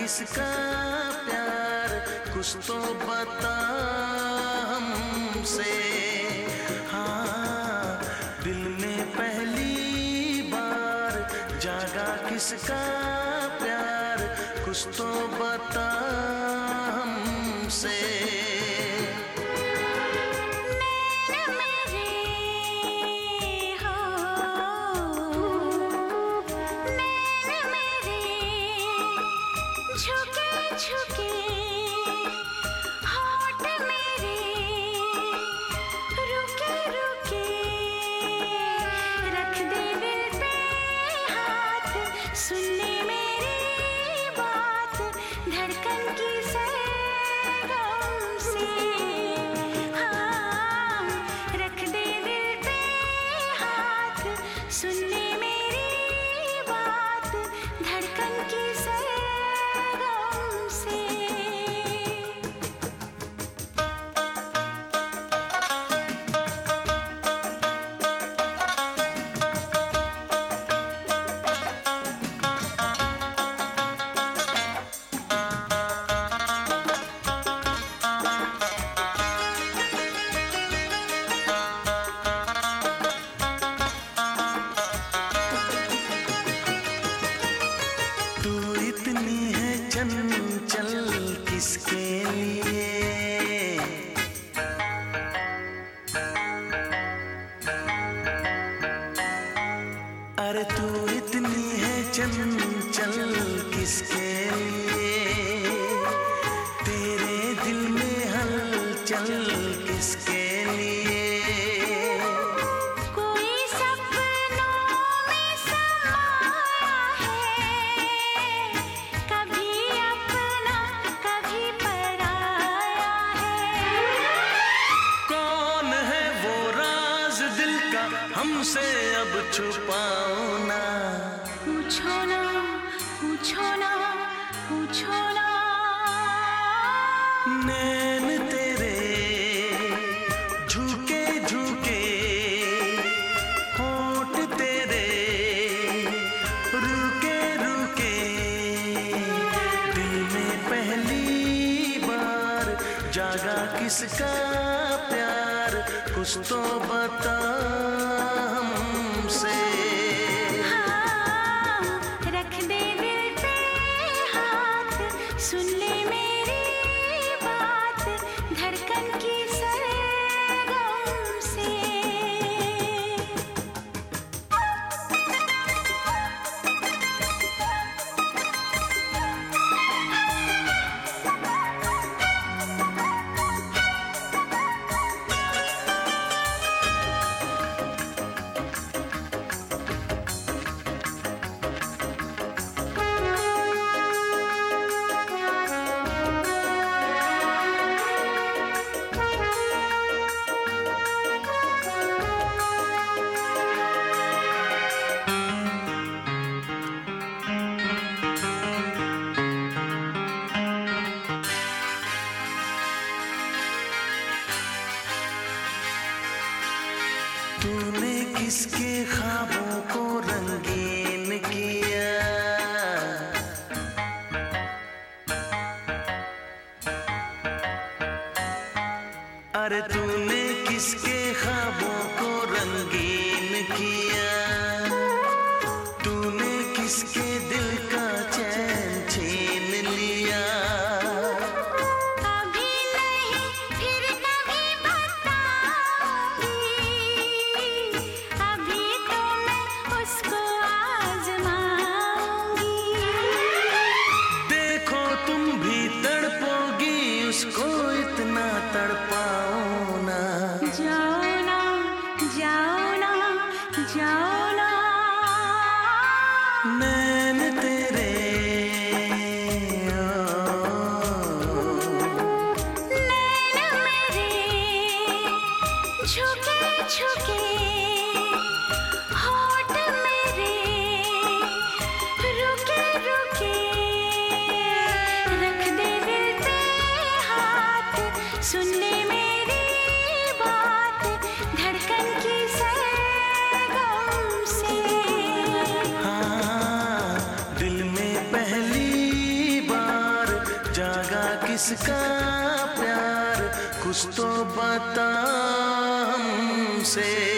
किसका प्यार, कुछ तो बता हमसे। हाँ, दिल में पहली बार जागा किसका प्यार, कुछ तो बता हमसे। चंचल किसके लिए, अरे तू इतनी है चंचल किसके लिए, तेरे दिल में हलचल किसके लिए। हमसे अब छुपाओ ना, पूछो ना, पूछो ना, पूछो ना। नैन तेरे झुके झुके, होठ तेरे रुके रुके, दिल में पहली बार जागा किसका प्यार, कुछ तो बता हमसे। हाँ, रख दे दिल पे हाथ, सुन ले मेरी बात, धड़कन की सरगम से। तूने किसके ख्वाबों को रंगीन किया, अरे तूने किसके ख्वाबों को रंगीन किया, तूने किसके दिल का चैन छीन लिया। उसको इतना तड़पाओ ना, जाओ ना, जाओ ना, जाओ ना। नैन तेरे नैन मेरे झुके झुके, होठ मेरे रुके रुके, रख दे दिल पे हाथ, सुन ले मेरी बात, धड़कन की सरगम से। हाँ, दिल में पहली बार कुछ तो बता हमसे।